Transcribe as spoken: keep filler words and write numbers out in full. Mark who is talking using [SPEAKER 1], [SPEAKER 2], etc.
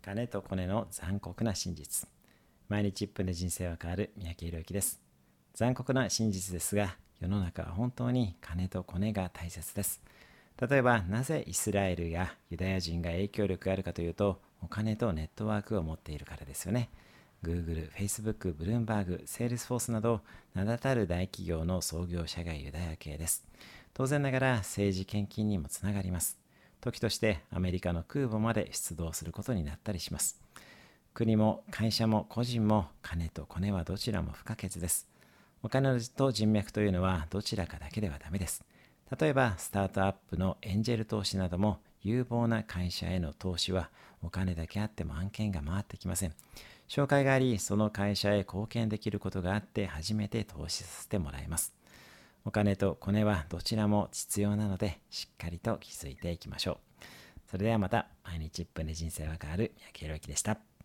[SPEAKER 1] 金とコネの残酷な真実。毎日いっぷんで人生は変わる三宅宏之です。残酷な真実ですが、世の中は本当に金とコネが大切です。例えば、なぜイスラエルやユダヤ人が影響力があるかというと、お金とネットワークを持っているからですよね。Google、Facebook、ブルームバーグ、セールスフォースなど名だたる大企業の創業者がユダヤ系です。当然ながら政治献金にもつながります。時としてアメリカの空母まで出動することになったりします。国も会社も個人も金とコネはどちらも不可欠です。お金と人脈というのはどちらかだけではダメです。例えばスタートアップのエンジェル投資なども有望な会社への投資はお金だけあっても案件が回ってきません。紹介があり、その会社へ貢献できることがあって初めて投資させてもらえます。お金とコネはどちらも必要なので、しっかりと気づいていきましょう。それではまた、毎日いっぷんで人生は変わる三宅宏之でした。